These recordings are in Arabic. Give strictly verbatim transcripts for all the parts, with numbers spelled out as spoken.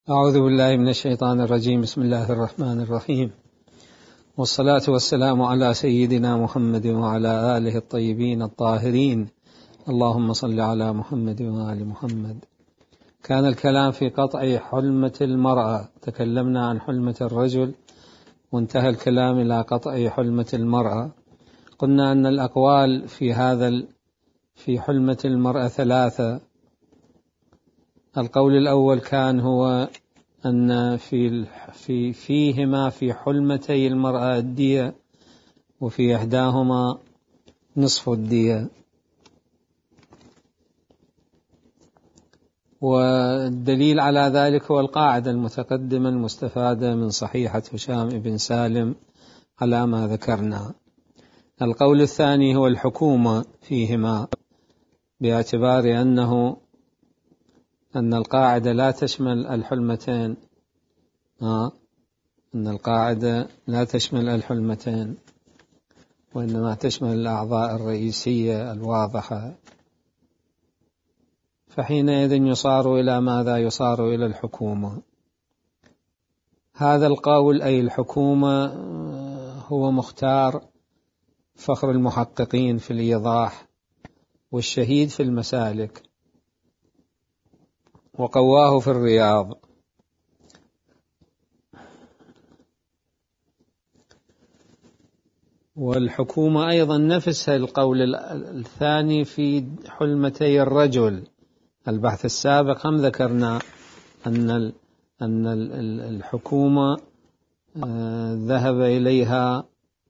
أعوذ بالله من الشيطان الرجيم. بسم الله الرحمن الرحيم، والصلاة والسلام على سيدنا محمد وعلى آله الطيبين الطاهرين. اللهم صل على محمد وآل محمد. كان الكلام في قطع حلمة المرأة، تكلمنا عن حلمة الرجل وانتهى الكلام إلى قطع حلمة المرأة. قلنا أن الأقوال في هذا في حلمة المرأة ثلاثة. القول الأول كان هو أن في في فيهما في حلمتي المرأة الدية، وفي إحداهما نصف الدية. والدليل على ذلك هو القاعدة المتقدمة المستفادة من صحيحة هشام بن سالم على ما ذكرنا. القول الثاني هو الحكومة فيهما، باعتبار أنه أن القاعدة لا تشمل الحلمتين آه أن القاعدة لا تشمل الحلمتين وإنما تشمل الأعضاء الرئيسية الواضحة، فحينئذ يصار إلى ماذا؟ يصار إلى الحكومة. هذا القول أي الحكومة هو مختار فخر المحققين في الإيضاح والشهيد في المسالك، وقواه في الرياض. والحكومة أيضا نفسها القول الثاني في حلمتي الرجل. البحث السابق هم ذكرنا أن أن الحكومة ذهب إليها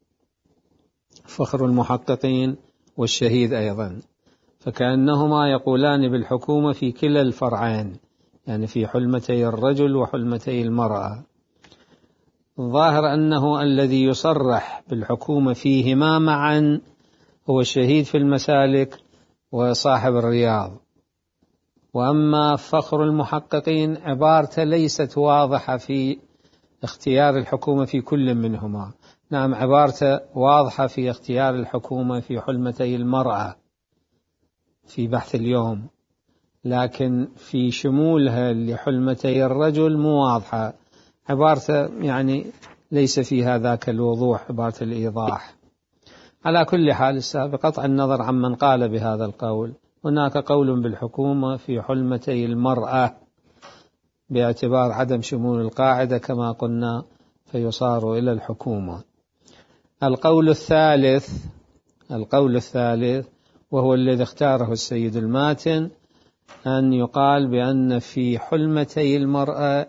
فخر المحققين والشهيد أيضا، فكأنهما يقولان بالحكومة في كلا الفرعين، يعني في حلمتي الرجل وحلمتي المرأة. الظاهر أنه الذي يصرح بالحكومة فيهما معا هو الشهيد في المسالك وصاحب الرياض. وأما فخر المحققين عبارته ليست واضحة في اختيار الحكومة في كل منهما. نعم، عبارته واضحة في اختيار الحكومة في حلمتي المرأة في بحث اليوم، لكن في شمولها لحلمتي الرجل مو واضحة. عبارته يعني ليس فيها ذاك الوضوح، عبارة الإيضاح. على كل حال، بقطع النظر عمن قال بهذا القول، هناك قول بالحكومة في حلمتي المرأة باعتبار عدم شمول القاعدة كما قلنا، فيصار إلى الحكومة. القول الثالث القول الثالث وهو الذي اختاره السيد الماتن، أن يقال بأن في حلمتي المرأة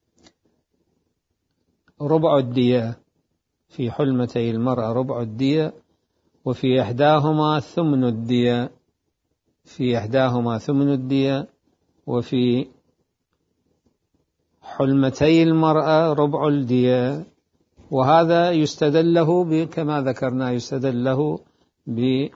ربع الدية، في حلمتي المرأة ربع الدية، وفي إحداهما ثمن الدية في إحداهما ثمن الدية وفي حلمتي المرأة ربع الدية. وهذا يستدل له كما ذكرنا، يستدل له ب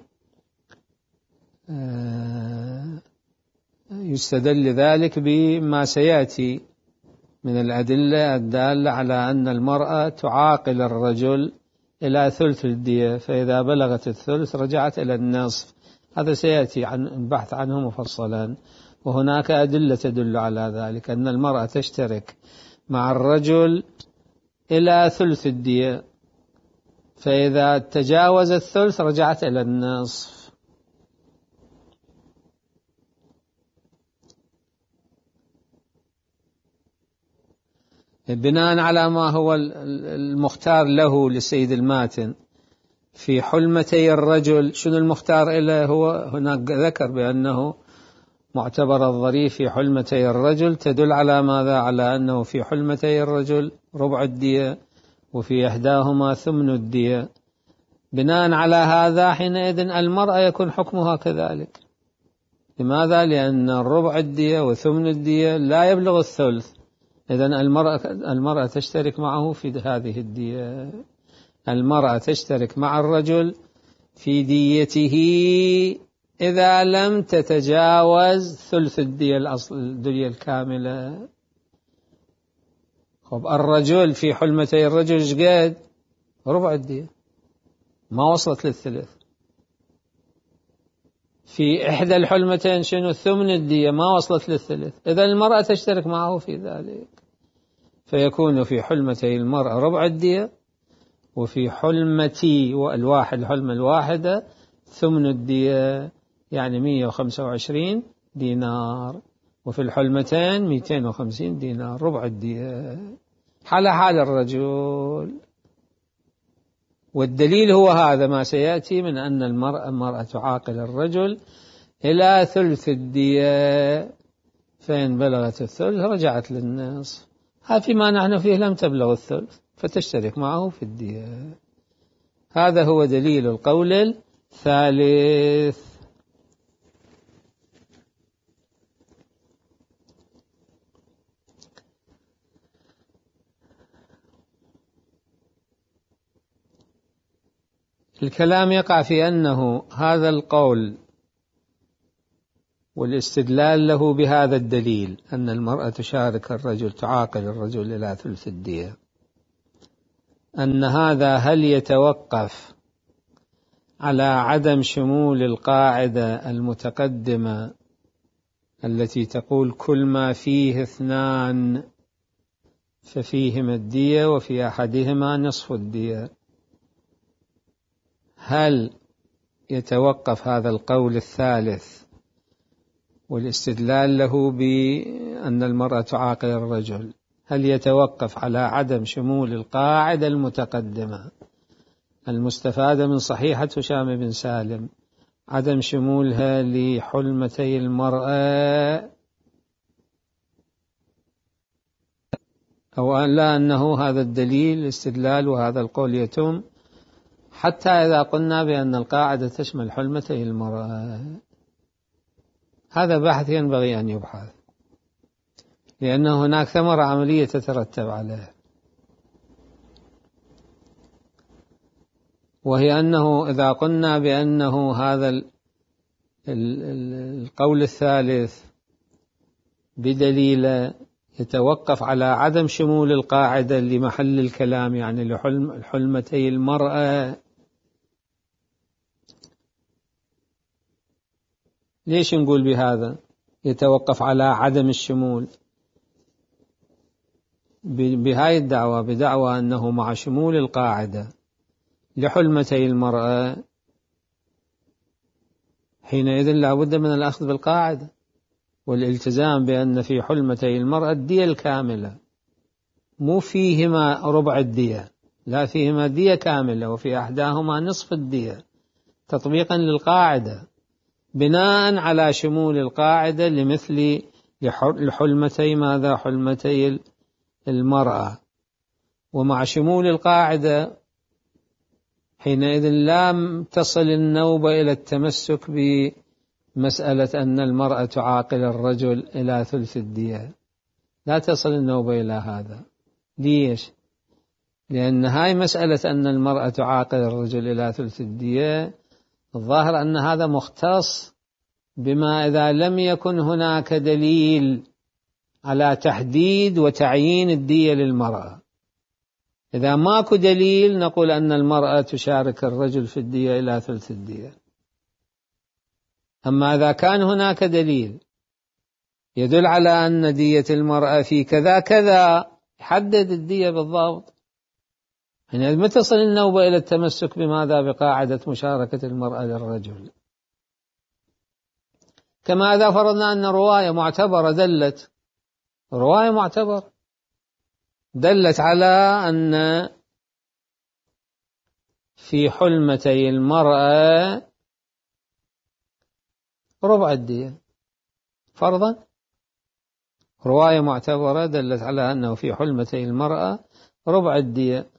يستدل ذلك بما سيأتي من الأدلة الدالة على أن المرأة تعاقل الرجل إلى ثلث الدية، فإذا بلغت الثلث رجعت إلى النصف. هذا سيأتي عن البحث عنه مفصلا. وهناك أدلة تدل على ذلك، أن المرأة تشترك مع الرجل إلى ثلث الدية، فإذا تجاوز الثلث رجعت إلى النصف. بناء على ما هو المختار له للسيد الماتن في حلمتي الرجل، شنو المختار له؟ هو هناك ذكر بأنه معتبر الظريف في حلمتي الرجل تدل على ماذا؟ على أنه في حلمتي الرجل ربع الدية وفي إحداهما ثمن الدية. بناء على هذا حينئذ المرأة يكون حكمها كذلك. لماذا؟ لأن ربع الدية وثمن الدية لا يبلغ الثلث، إذن المرأة المرأة تشترك معه في هذه الدية. المرأة تشترك مع الرجل في ديته إذا لم تتجاوز ثلث الدية الأصل الدية الكاملة. خب الرجل في حلمتي الرجل ايش قد؟ ربع الدية، ما وصلت للثلث. في إحدى الحلمتين شنو؟ ثمن الدية، ما وصلت للثلث. إذا المرأة تشترك معه في ذلك. فيكون في حلمتي المرأة ربع الدية، وفي حلمتي والواحد الحلمة الواحدة ثمن الدية، يعني مئة وخمسة وعشرين دينار، وفي الحلمتين مئتين وخمسين دينار ربع الدية على حال الرجل. والدليل هو هذا ما سيأتي من أن المرأة المرأة تعاقل الرجل إلى ثلث الدية، فإن بلغت الثلث رجعت للنصف. هذا فيما نحن فيه لم تبلغ الثلث فتشترك معه في الدية. هذا هو دليل القول الثالث. الكلام يقع في أنه هذا القول والاستدلال له بهذا الدليل أن المرأة تشارك الرجل تعاقل الرجل إلى ثلث الدية، أن هذا هل يتوقف على عدم شمول القاعدة المتقدمة التي تقول كل ما فيه اثنان ففيهما الدية وفي أحدهما نصف الدية؟ هل يتوقف هذا القول الثالث والاستدلال له بأن المرأة تعاقل الرجل، هل يتوقف على عدم شمول القاعدة المتقدمة المستفادة من صحيحة هشام بن سالم، عدم شمولها لحلمتي المرأة، أو أن لا أنه هذا الدليل الاستدلال وهذا القول يتم حتى إذا قلنا بأن القاعدة تشمل حلمتي المرأة؟ هذا بحث ينبغي أن يبحث، لأن هناك ثمرة عملية تترتب عليه، وهي أنه إذا قلنا بأنه هذا القول الثالث بدليل يتوقف على عدم شمول القاعدة لمحل الكلام، يعني لحلمتي المرأة، ليش نقول بهذا يتوقف على عدم الشمول؟ بهاي الدعوة، بدعوى أنه مع شمول القاعدة لحلمتي المرأة حينئذ لا بد من الأخذ بالقاعدة والالتزام بأن في حلمتي المرأة الدية الكاملة، مو فيهما ربع الدية، لا فيهما دية كاملة وفي أحداهما نصف الدية، تطبيقا للقاعدة بناء على شمول القاعدة لمثل لحلمتي ماذا حلمتي المرأة. ومع شمول القاعدة حينئذ لا تصل النوبة إلى التمسك بمسألة أن المرأة تعاقل الرجل إلى ثلث الدية، لا تصل النوبة إلى هذا. ليش؟ لأن هاي مسألة أن المرأة تعاقل الرجل إلى ثلث الدية الظاهر أن هذا مختص بما إذا لم يكن هناك دليل على تحديد وتعيين الدية للمرأة. إذا ماكو دليل نقول أن المرأة تشارك الرجل في الدية إلى ثلث الدية. أما إذا كان هناك دليل يدل على أن دية المرأة في كذا كذا يحدد الدية بالضبط، يعني ما تصل النوبة إلى التمسك بماذا بقاعدة مشاركة المرأة للرجل. كما إذا فرضنا أن رواية معتبرة دلت رواية معتبرة دلت على أن في حلمتي المرأة ربع الدية فرضا، رواية معتبرة دلت على أنه في حلمتي المرأة ربع الدية،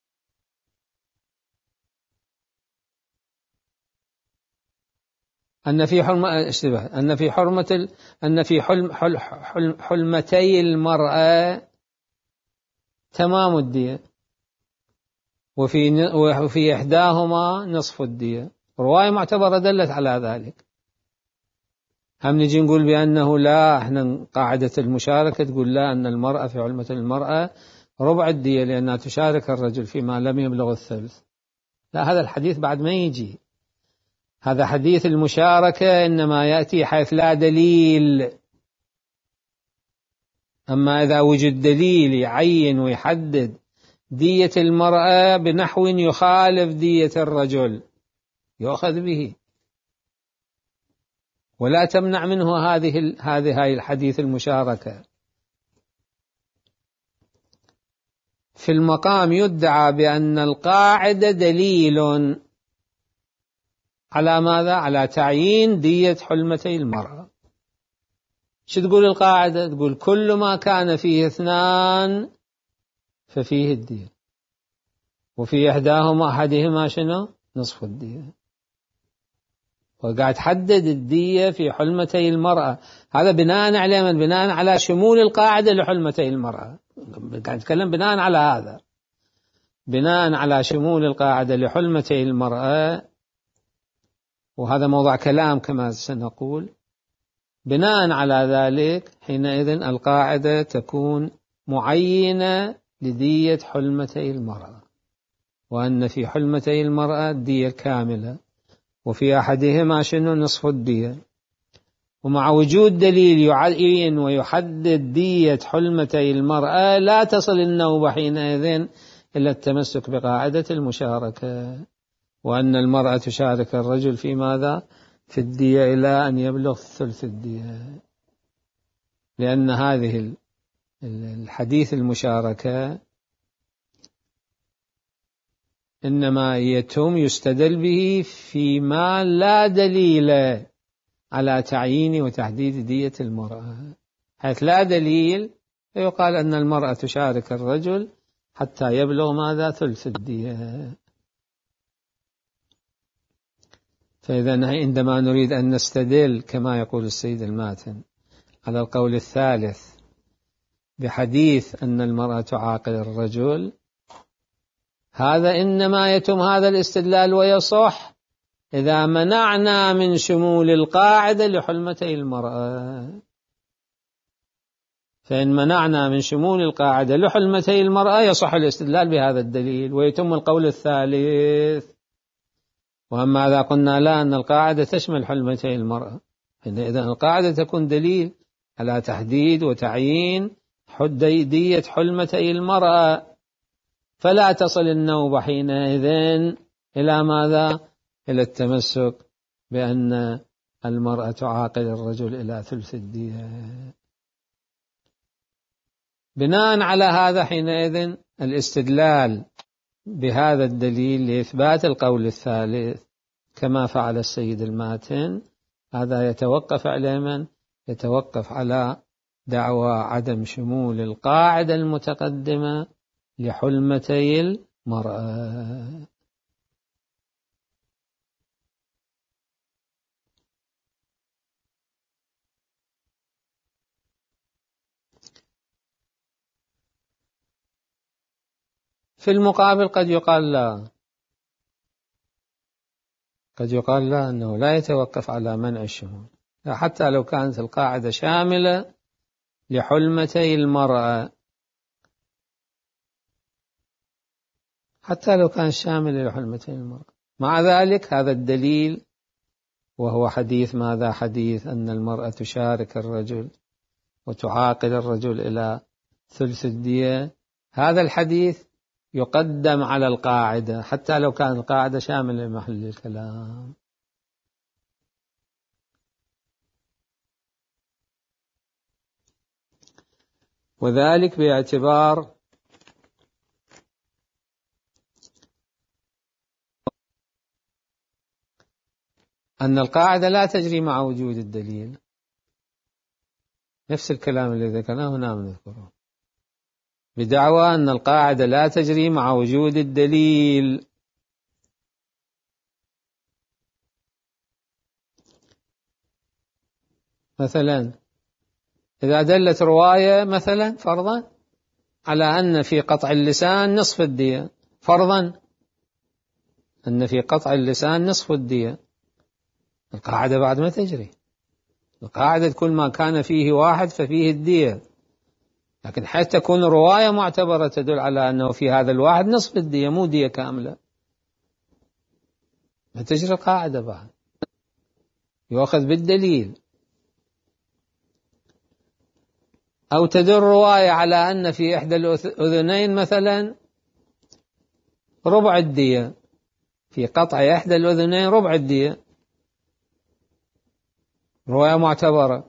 أن في حلم اشتبه أن في حرمة ال... أن في حلم حل... حل... حلمتي المرأة تمام الدية وفي وفي إحداهما نصف الدية، رواية معتبرة دلت على ذلك. هم نجي نقول بأنه لا، احنا قاعدة المشاركة تقول لا، أن المرأة في حلمة المرأة ربع الدية لأنها تشارك الرجل فيما لم يبلغ الثلث. لا، هذا الحديث بعد ما يجي، هذا حديث المشاركة إنما يأتي حيث لا دليل أما إذا وجد دليل يعين ويحدد دية المرأة بنحو يخالف دية الرجل يؤخذ به، ولا تمنع منه هذه هذه هاي الحديث المشاركة. في المقام يدعى بأن القاعدة دليل على ماذا؟ على تعيين دية حلمتي المرأة. شو تقول القاعدة؟ تقول كل ما كان فيه اثنان ففيه الدية، وفي إحداهما أحدهما شنو؟ نصف الدية. وقاعد تحدد الدية في حلمتي المرأة، هذا بناء على من؟ بناء على شمول القاعدة لحلمتي المرأة. قاعد نتكلم بناء على هذا، بناء على شمول القاعدة لحلمتي المرأة، وهذا موضوع كلام كما سنقول. بناء على ذلك حينئذ القاعدة تكون معينة لدية حلمتي المرأة، وأن في حلمتي المرأة الدية الكاملة، وفي أحدهما شنو؟ نصف الدية. ومع وجود دليل يعين ويحدد دية حلمتي المرأة لا تصل النوبة حينئذ إلى التمسك بقاعدة المشاركة، وأن المرأة تشارك الرجل في ماذا؟ في الدية إلى أن يبلغ ثلث الدية، لأن هذه الحديث المشاركة إنما يتم يستدل به فيما لا دليل على تعيين وتحديد دية المرأة، حيث لا دليل يقال أن المرأة تشارك الرجل حتى يبلغ ماذا؟ ثلث الدية. فإذا عندما نريد أن نستدل كما يقول السيد الماتن على القول الثالث بحديث أن المرأة تعاقل الرجل، هذا إنما يتم هذا الاستدلال ويصح إذا منعنا من شمول القاعدة لحلمتي المرأة. فإن منعنا من شمول القاعدة لحلمتي المرأة يصح الاستدلال بهذا الدليل ويتم القول الثالث. وأما إذا قلنا لا، أن القاعدة تشمل حلمتي المرأة، إذا القاعدة تكون دليل على تحديد وتعيين دية حلمتي المرأة، فلا تصل النوبة حينئذ إلى ماذا؟ إلى التمسك بأن المرأة تعاقل الرجل إلى ثلث الدية. بناء على هذا حينئذ الاستدلال بهذا الدليل لإثبات القول الثالث كما فعل السيد الماتن، هذا يتوقف على من؟ يتوقف على دعوى عدم شمول القاعدة المتقدمة لحلمتي المرأة. في المقابل قد يقال لا، قد يقال لا، أنه لا يتوقف على منع الشمول، حتى لو كانت القاعدة شاملة لحلمتي المرأة، حتى لو كان شامل لحلمتي المرأة. مع ذلك هذا الدليل وهو حديث ماذا؟ حديث أن المرأة تشارك الرجل وتعاقل الرجل إلى ثلث الدية، هذا الحديث يقدم على القاعدة حتى لو كان القاعدة شاملة لمحل الكلام. وذلك باعتبار أن القاعدة لا تجري مع وجود الدليل، نفس الكلام الذي ذكرناه هنا نذكره، بدعوى أن القاعدة لا تجري مع وجود الدليل. مثلا إذا دلت رواية مثلا فرضا على أن في قطع اللسان نصف الدية، فرضا أن في قطع اللسان نصف الدية، القاعدة بعد ما تجري. القاعدة كل ما كان فيه واحد ففيه الدية، لكن حتى تكون رواية معتبرة تدل على أنه في هذا الواحد نصف الدية مو دية كاملة، ما تجري القاعدة بعد، يؤخذ بالدليل. أو تدل رواية على أن في إحدى الأذنين مثلا ربع الدية، في قطع إحدى الأذنين ربع الدية، رواية معتبرة،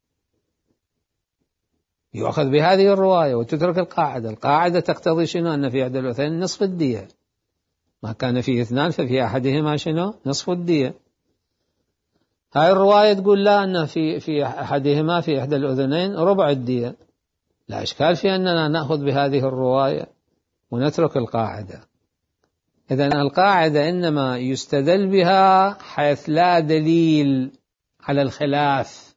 يؤخذ بهذه الرواية وتترك القاعدة. القاعدة تقتضي شنو؟ أن في إحدى الأذنين نصف الدية، ما كان فيه اثنان ففي أحدهما شنو؟ نصف الدية. هاي الرواية تقول لا، أن في في أحدهما في إحدى الأذنين ربع الدية، لا إشكال في أننا نأخذ بهذه الرواية ونترك القاعدة. إذن القاعدة إنما يستدل بها حيث لا دليل على الخلاف،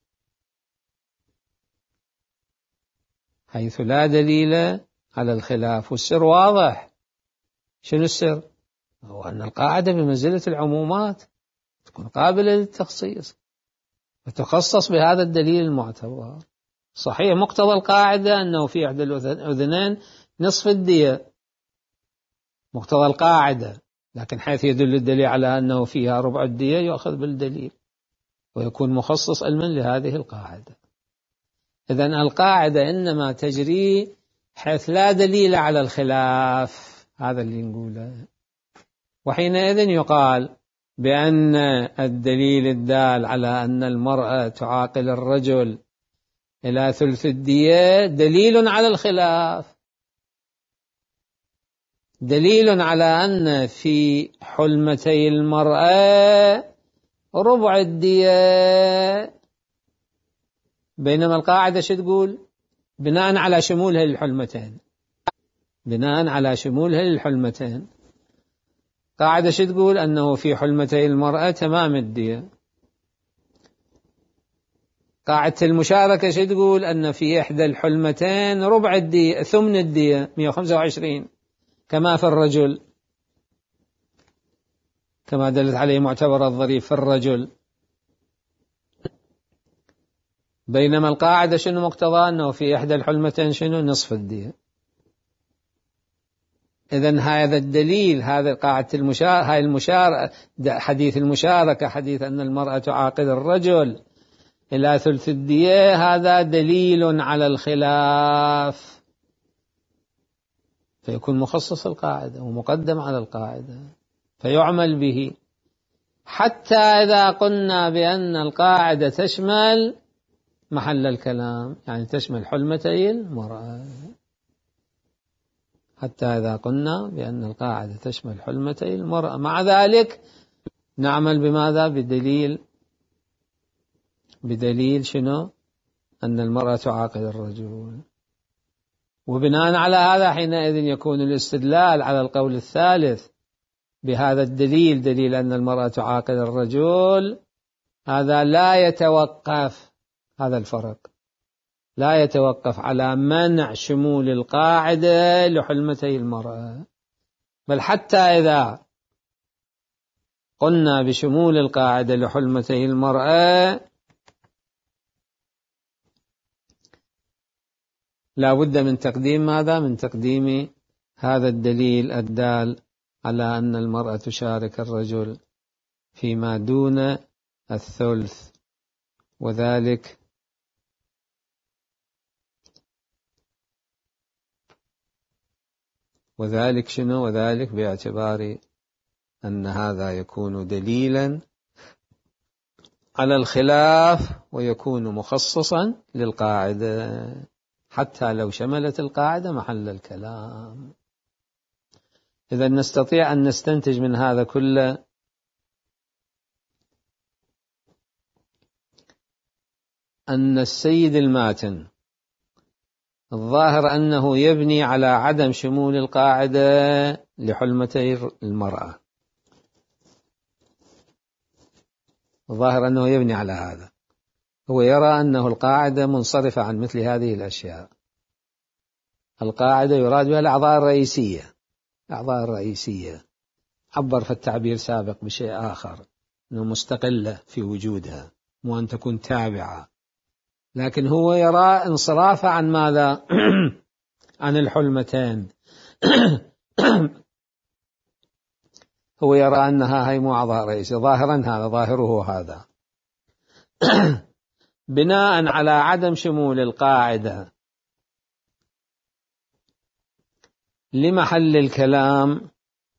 حيث لا دليل على الخلاف. والسر واضح. شنو السر؟ هو أن القاعدة بمنزلة العمومات، تكون قابلة للتخصيص وتخصص بهذا الدليل المعتبر. صحيح مقتضى القاعدة أنه في إحدى الأذنين نصف الدية، مقتضى القاعدة، لكن حيث يدل الدليل على أنه فيها ربع الدية يؤخذ بالدليل ويكون مخصص علما لهذه القاعدة. إذن القاعدة إنما تجري حيث لا دليل على الخلاف، هذا اللي نقوله. وحينئذ يقال بأن الدليل الدال على أن المرأة تعاقل الرجل إلى ثلث الدية دليل على الخلاف، دليل على أن في حلمتي المرأة ربع الدية، بينما القاعدة شو تقول؟ بناء على شمولها للحلمتين، بناء على شمولها للحلمتين. قاعدة شو تقول؟ أنه في حلمتي المرأة تمام الدية. قاعدة المشاركة شو تقول؟ أن في إحدى الحلمتين ربع الدية، ثمن الدية مئة وخمسة وعشرين، كما في الرجل، كما دلت عليه معتبر الظريف في الرجل. بينما القاعدة شنو مقتضى؟ أنه في إحدى الحلمتين شنو؟ نصف الدية. إذن هذا الدليل، هذا قاعدة المشاركة، هاي المشاركة، حديث المشاركة، حديث أن المرأة تعاقل الرجل إلى ثلث الدية، هذا دليل على الخلاف، فيكون مخصص القاعدة ومقدم على القاعدة فيعمل به، حتى إذا قلنا بأن القاعدة تشمل محل الكلام، يعني تشمل حلمتي المرأة، حتى إذا قلنا بأن القاعدة تشمل حلمتي المرأة. مع ذلك نعمل بماذا؟ بدليل، بدليل شنو؟ أن المرأة تعاقل الرجل. وبناء على هذا حينئذ يكون الاستدلال على القول الثالث بهذا الدليل، دليل أن المرأة تعاقل الرجل، هذا لا يتوقف، هذا الفرق، لا يتوقف على منع شمول القاعدة لحلمتي المرأة، بل حتى إذا قلنا بشمول القاعدة لحلمتي المرأة لا بد من تقديم ماذا؟ من تقديم هذا الدليل الدال على أن المرأة تشارك الرجل فيما دون الثلث، وذلك وذلك شنو؟ وذلك باعتبار أن هذا يكون دليلا على الخلاف ويكون مخصصا للقاعدة، حتى لو شملت القاعدة محل الكلام. إذا نستطيع أن نستنتج من هذا كله أن السيد الماتن الظاهر أنه يبني على عدم شمول القاعدة لحلمتي المرأة، الظاهر أنه يبني على هذا، هو يرى أنه القاعدة منصرفة عن مثل هذه الأشياء. القاعدة يراد بها الأعضاء الرئيسية، الأعضاء الرئيسية عبر في التعبير سابق بشيء آخر، أنه مستقلة في وجودها، مو أن تكون تابعة، لكن هو يرى انصرافها عن ماذا؟ عن الحلمتين. هو يرى أنها هي مو أعضاء رئيسية، ظاهرا هذا، ظاهره هذا. بناء على عدم شمول القاعدة لمحل الكلام،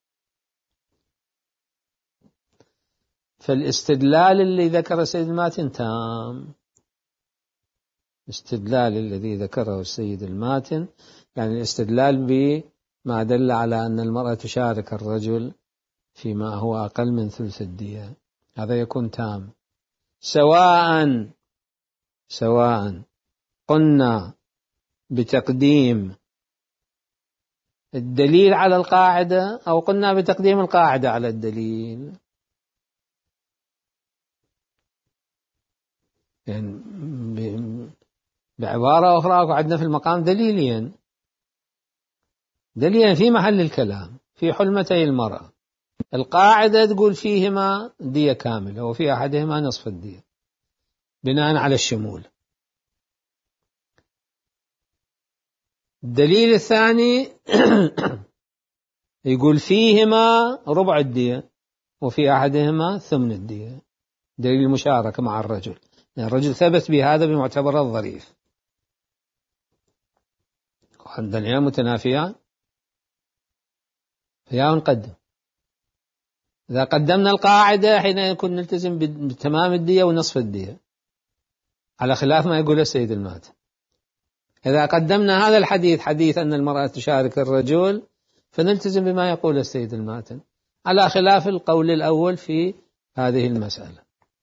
فالاستدلال اللي ذكر السيد الماتن تام. الاستدلال الذي ذكره السيد الماتن يعني الاستدلال بما دل على أن المرأة تشارك الرجل فيما هو أقل من ثلث الدية، هذا يكون تام، سواء سواء قلنا بتقديم الدليل على القاعدة أو قلنا بتقديم القاعدة على الدليل. يعني بعبارة أخرى عندنا في المقام دليلين دليلين في محل الكلام في حلمتي المرأة. القاعدة تقول فيهما دية كاملة وفي أحدهما نصف الدية بناء على الشمول. الدليل الثاني يقول فيهما ربع الدية وفي أحدهما ثمن الدية، دليل المشاركة مع الرجل، يعني الرجل ثبت بهذا بمعتبر الظريف. عندنا متنافيان فيا نقدم. إذا قدمنا القاعدة حين يكون نلتزم بتمام الدية ونصف الدية على خلاف ما يقول السيد الماتن. إذا قدمنا هذا الحديث حديث أن المرأة تشارك الرجل فنلتزم بما يقول السيد الماتن على خلاف القول الأول في هذه المسألة.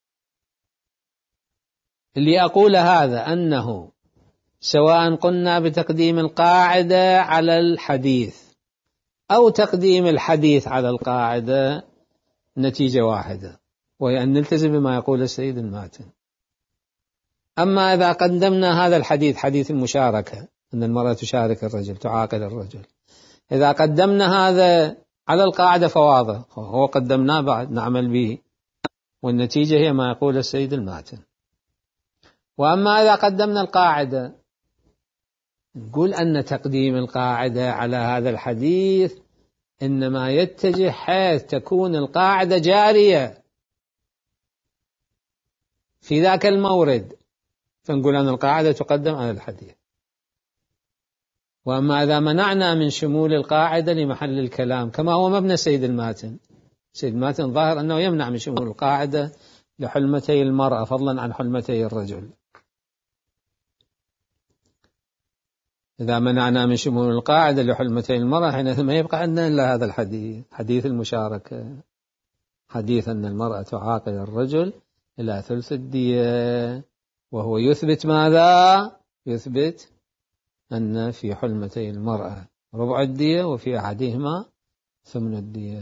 اللي أقول هذا أنه سواء قلنا بتقديم القاعدة على الحديث أو تقديم الحديث على القاعدة نتيجة واحدة، وهي أن نلتزم بما يقول السيد الماتن. أما إذا قدمنا هذا الحديث حديث المشاركة أن المرأة تشارك الرجل تعاقل الرجل، إذا قدمنا هذا على القاعدة فواضح هو قدمناه بعد نعمل به والنتيجة هي ما يقول السيد الماتن. وأما إذا قدمنا القاعدة نقول أن تقديم القاعدة على هذا الحديث إنما يتجه حيث تكون القاعدة جارية في ذاك المورد، فنقول أن القاعدة تقدم على الحديث. وأما إذا منعنا من شمول القاعدة لمحل الكلام كما هو مبنى سيد الماتن، سيد الماتن ظاهر أنه يمنع من شمول القاعدة لحلمتي المرأة فضلا عن حلمتي الرجل. إذا منعنا من شمول القاعدة لحلمتي المرأة حينئذ ما يبقى عندنا إلا هذا الحديث، حديث المشاركة، حديث أن المرأة تعاقل الرجل إلى ثلث الدية، وهو يثبت ماذا؟ يثبت أن في حلمتي المرأة ربع الدية وفي أحدهما ثمن الدية.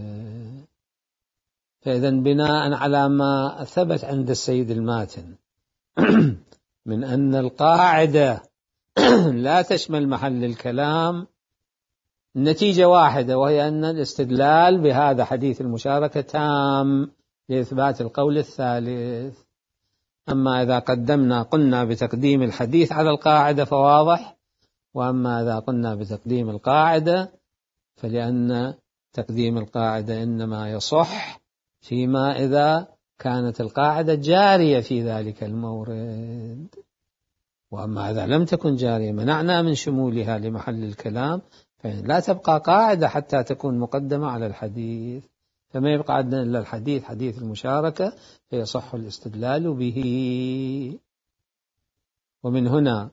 فإذا بناء على ما ثبت عند السيد الماتن من أن القاعدة لا تشمل محل الكلام النتيجة واحدة، وهي أن الاستدلال بهذا حديث المشاركة تام لإثبات القول الثالث. أما إذا قدمنا قلنا بتقديم الحديث على القاعدة فواضح، وأما إذا قلنا بتقديم القاعدة فلأن تقديم القاعدة إنما يصح فيما إذا كانت القاعدة جارية في ذلك المورد. وأما إذا لم تكن جارية منعنا من شمولها لمحل الكلام، فلا تبقى قاعدة حتى تكون مقدمة على الحديث، فما يبقى عندنا إلا الحديث حديث المشاركة فيصح الاستدلال به. ومن هنا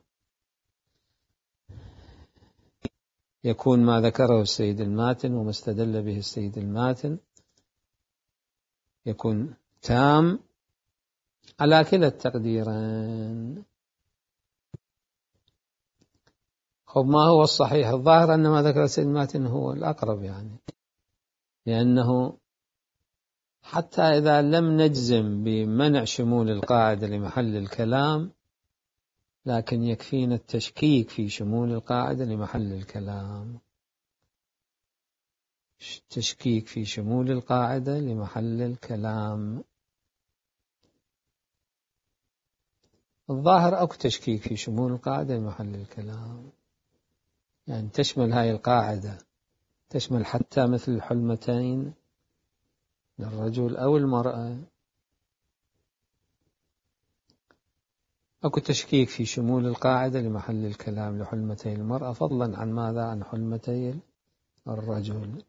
يكون ما ذكره السيد الماتن وما استدل به السيد الماتن يكون تام على كلا التقديرين. خب ما هو الصحيح؟ الظاهر أن ما ذكر السيد الماتن هو الأقرب، يعني لأنه حتى إذا لم نجزم بمنع شمول القاعدة لمحل الكلام لكن يكفينا التشكيك في شمول القاعدة لمحل الكلام، تشكيك في شمول القاعدة لمحل الكلام. الظاهر أكو تشكيك في شمول القاعدة لمحل الكلام، يعني تشمل هاي القاعدة تشمل حتى مثل الحلمتين للرجل أو المرأة. أكو تشكيك في شمول القاعدة لمحل الكلام لحلمتي المرأة فضلا عن ماذا؟ عن حلمتي الرجل،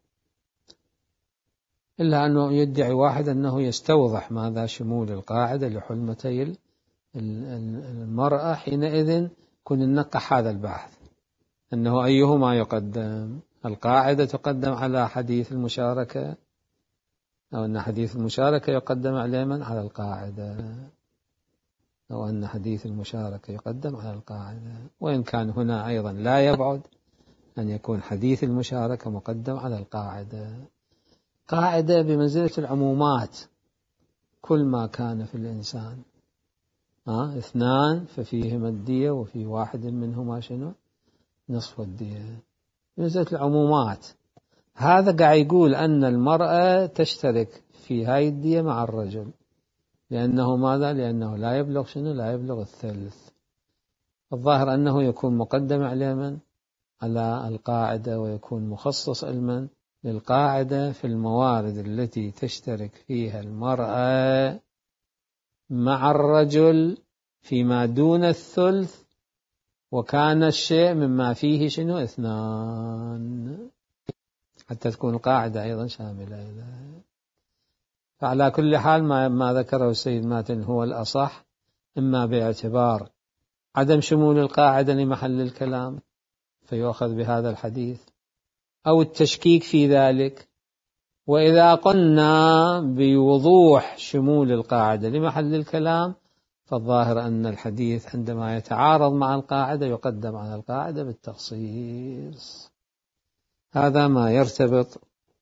إلا أنه يدعي واحد أنه يستوضح ماذا شمول القاعدة لحلمتي المرأة. حينئذ كن ننقح هذا البحث أنه أيهما يقدم، القاعدة تقدم على حديث المشاركة أو أن حديث المشاركة يقدم على من؟ على القاعدة، أو أن حديث المشاركة يقدم على القاعدة. وإن كان هنا أيضا لا يبعد أن يكون حديث المشاركة مقدم على القاعدة. قاعدة بمنزلة العمومات، كل ما كان في الإنسان آه اثنان ففيهما الدية وفي واحد منهما شنو؟ نصف الدية، بمنزلة العمومات. هذا قاعد يقول أن المرأة تشترك في هاي الدية مع الرجل، لأنه ماذا؟ لأنه لا يبلغ شنو؟ لا يبلغ الثلث. الظاهر أنه يكون مقدم على من؟ على القاعدة، ويكون مخصص علما للقاعدة في الموارد التي تشترك فيها المرأة مع الرجل فيما دون الثلث، وكان الشيء مما فيه شنو؟ اثنان، حتى تكون القاعدة أيضا شاملة. فعلى كل حال ما, ما ذكره السيد ماتن هو الأصح، إما باعتبار عدم شمول القاعدة لمحل الكلام فيؤخذ بهذا الحديث، أو التشكيك في ذلك. وإذا قلنا بوضوح شمول القاعدة لمحل الكلام فالظاهر أن الحديث عندما يتعارض مع القاعدة يقدم على القاعدة بالتخصيص. هذا ما يرتبط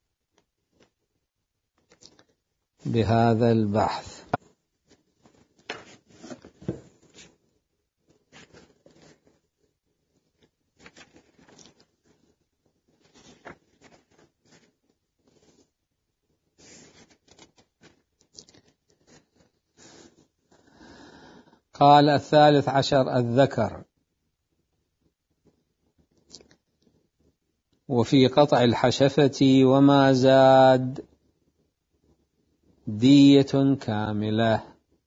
بهذا البحث. قال الثالث عشر الذكر. وفي قطع الحشفة وما زاد دية كاملة.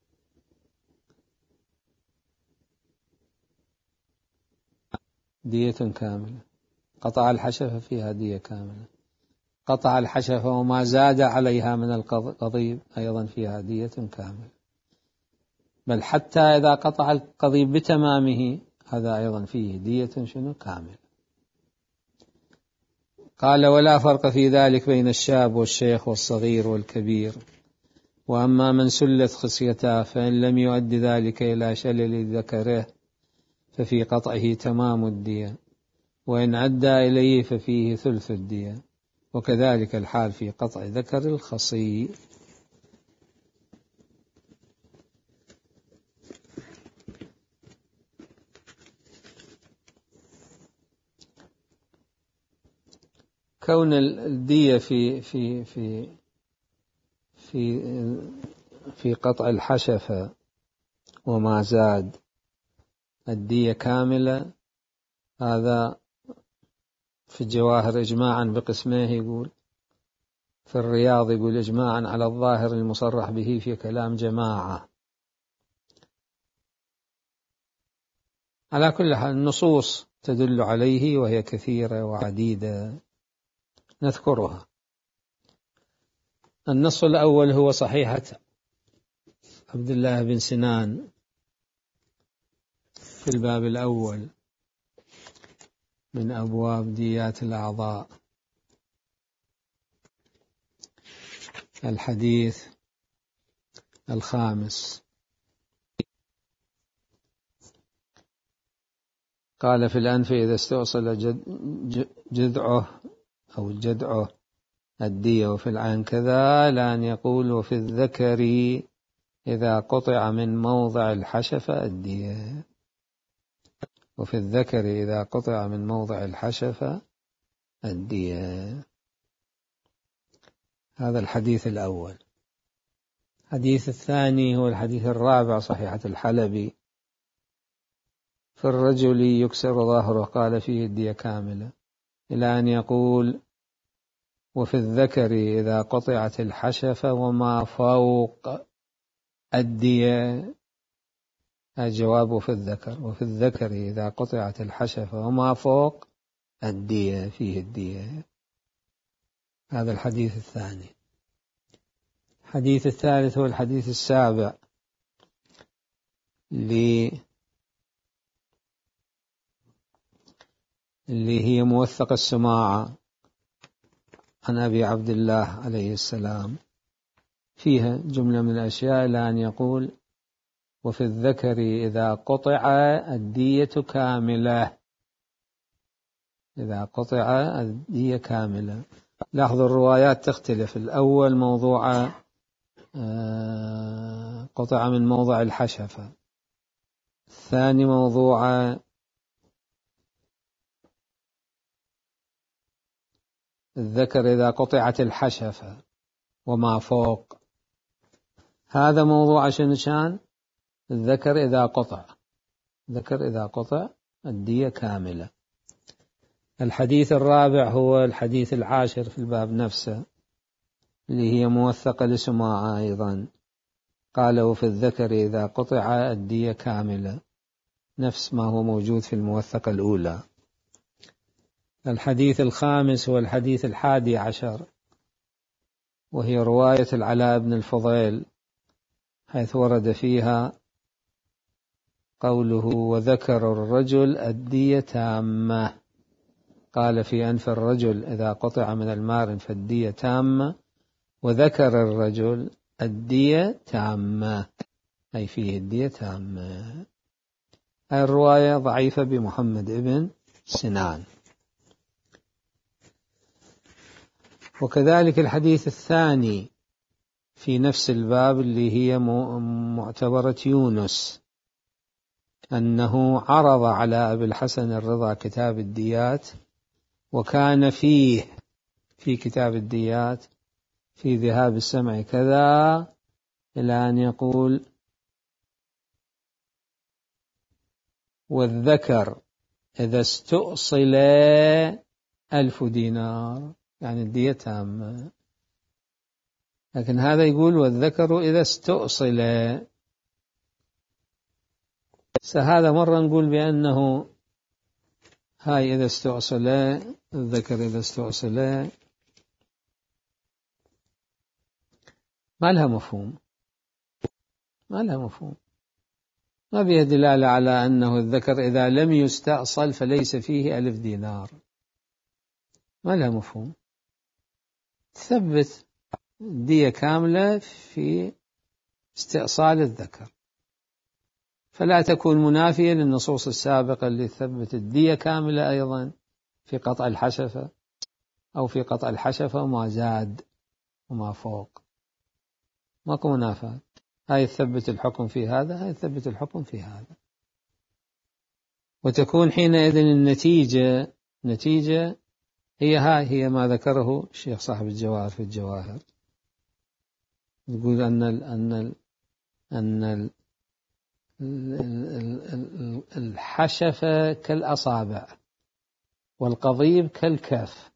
دية كاملة. قطع الحشفة فيها دية كاملة. قطع الحشفة وما زاد عليها من القضيب أيضا فيها دية كاملة، بل حتى إذا قطع القضيب بتمامه هذا أيضا فيه دية شنو؟ كاملة. قال ولا فرق في ذلك بين الشاب والشيخ والصغير والكبير. وأما من سلت خصيته فإن لم يؤد ذلك إلى شلل ذكره ففي قطعه تمام الدية، وإن أدى إليه ففيه ثلث الدية، وكذلك الحال في قطع ذكر الخصي. كون الدية في في في في في قطع الحشفة وما زاد الدية كاملة، هذا في الجواهر إجماعا بقسمه. يقول في الرياض يقول إجماعا على الظاهر المصرح به في كلام جماعة. على كل حال النصوص تدل عليه وهي كثيرة وعديدة نذكرها. النص الأول هو صحيحة عبد الله بن سنان في الباب الأول من أبواب ديات الأعضاء، الحديث الخامس. قال في الأنف إذا استؤصل جذعه أو جدعه الدية، وفي العين كذا، لأن يقول وفي الذكر إذا قطع من موضع الحشفة الدية. وفي الذكر إذا قطع من موضع الحشفة الدية. هذا الحديث الأول. الحديث الثاني هو الحديث الرابع صحيحة الحلبي في الرجل يكسر ظهره، قال فيه الدية كاملة، إلى أن يقول وفي الذكر إذا قطعت الحشفة وما فوق الدية. الجواب في الذكر. وفي الذكر إذا قطعت الحشفة وما فوق الدية فيه الدية. هذا الحديث الثاني. الحديث الثالث هو الحديث السابع اللي اللي هي موثق السماعة عن أبي عبد الله عليه السلام، فيها جملة من الأشياء إلى أن يقول: وفي الذكر إذا قطع الدية كاملة. إذا قطع الدية كاملة. لاحظوا الروايات تختلف. الأول موضوع قطع من موضع الحشفة، الثاني موضوع الذكر إذا قطعت الحشفة وما فوق. هذا موضوع شنو كان؟ الذكر إذا قطع، ذكر إذا قطع الدية كاملة. الحديث الرابع هو الحديث العاشر في الباب نفسه، اللي هي موثقة لسماعة أيضا، قالوا في الذكر إذا قطع الدية كاملة، نفس ما هو موجود في الموثقة الأولى. الحديث الخامس هو الحديث الحادي عشر، وهي رواية العلاء بن الفضيل، حيث ورد فيها قوله: وذكر الرجل الدية تامة. قال في أنف الرجل إذا قطع من المار فالدية تامة، وذكر الرجل الدية تامة، أي فيه الدية تامة. الرواية ضعيفة بمحمد ابن سنان. وكذلك الحديث الثاني في نفس الباب اللي هي معتبرة يونس، أنه عرض على أبي الحسن الرضا كتاب الديات، وكان فيه في كتاب الديات في ذهاب السمع كذا، إلى أن يقول: والذكر إذا استؤصل ألف دينار، يعني الدية تامة. لكن هذا يقول والذكر إذا استؤصل. هذا مرة نقول بأنه هاي إذا استؤصل، الذكر إذا استؤصل، ما لها مفهوم، ما لها مفهوم، ما بها دلالة على أنه الذكر إذا لم يستأصل فليس فيه ألف دينار، ما لها مفهوم. تثبت دية كاملة في استئصال الذكر، فلا تكون منافية للنصوص السابقة اللي تثبت الدية كاملة أيضا في قطع الحشفة، أو في قطع الحشفة وما زاد وما فوق، ماكو منافاة. هاي تثبت الحكم في هذا، هاي تثبت الحكم في هذا، وتكون حينئذ النتيجة نتيجة هي هاي هي ما ذكره الشيخ صاحب الجواهر في الجواهر، يقول أن ال أن ال أن ال الحشفة كالأصابع والقضيب كالكف.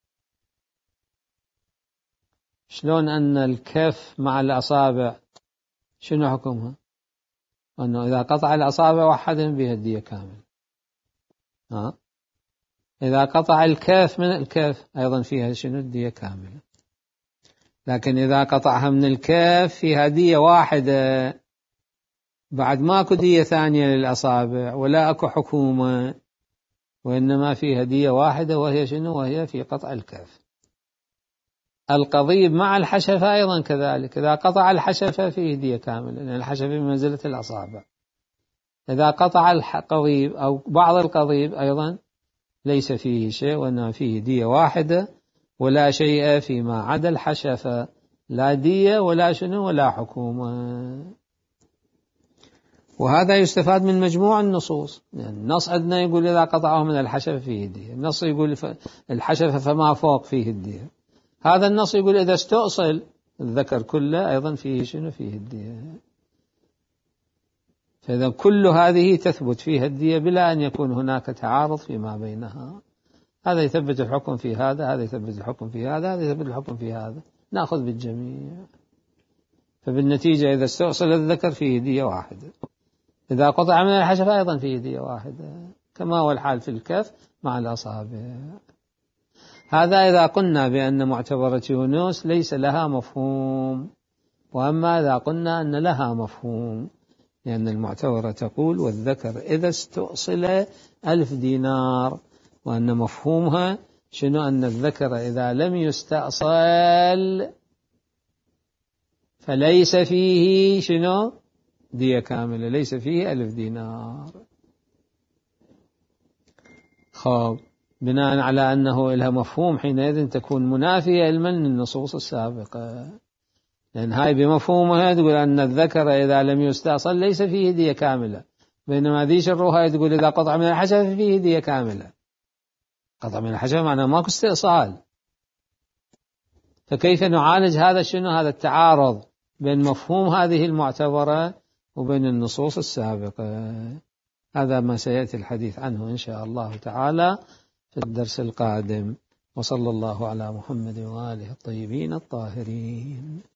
شلون أن الكف مع الأصابع شنو حكمها؟ أنه إذا قطع الأصابع وحدهم بها الدية كامل. ها؟ إذا قطع الكف من الكف أيضا فيها شنو؟ الدية كاملة. لكن إذا قطعها من الكف فيها دية واحدة، بعد ماكو دية ثانية للأصابع ولا أكو حكومة، وإنما فيها دية واحدة، وهي شنو؟ وهي في قطع الكف. القضيب مع الحشفة أيضا كذلك، إذا قطع الحشفة فيه دية كاملة لأن الحشفة بمنزلة الأصابع. إذا قطع القضيب أو بعض القضيب أيضا ليس فيه شيء، وإنما فيه دية واحدة، ولا شيء فيما عدا الحشفة، لا دية ولا شنو ولا حكومة. وهذا يستفاد من مجموع النصوص. يعني النص عندنا يقول إذا قطعه من الحشفة فيه الدية، النص يقول الحشفة فما فوق فيه الدية، هذا النص يقول إذا استؤصل الذكر كله أيضا فيه شنو؟ فيه الدية. فإذا كل هذه تثبت فيها الدية بلا أن يكون هناك تعارض فيما بينها. هذا يثبت الحكم في هذا، هذا يثبت الحكم في هذا، هذا يثبت الحكم في هذا، نأخذ بالجميع. فبالنتيجة إذا استؤصل الذكر فيه دية واحدة، إذا قطع من الحشفة أيضا فيه دية واحدة، كما هو الحال في الكف مع الأصابع. هذا إذا قلنا بأن معتبرة يونس ليس لها مفهوم، وأما إذا قلنا أن لها مفهوم، لأن المعتبرة تقول والذكر إذا استؤصل ألف دينار، وأن مفهومها شنو؟ أن الذكر إذا لم يستأصل فليس فيه شنو؟ دية كاملة، ليس فيه ألف دينار. خب بناء على أنه لها مفهوم حينئذ تكون منافية علما للنصوص السابقة، لأن هاي بمفهومها تقول أن الذكر إذا لم يستأصل ليس فيه دية كاملة، بينما ذي شرها تقول إذا قطع من الحشفة فيه دية كاملة. قطع من الحشفة معناه ماكو استئصال، فكيف نعالج هذا شنو؟ هذا التعارض بين مفهوم هذه المعتبرة وبين النصوص السابقة. هذا ما سيأتي الحديث عنه إن شاء الله تعالى في الدرس القادم، وصلى الله على محمد وآله الطيبين الطاهرين.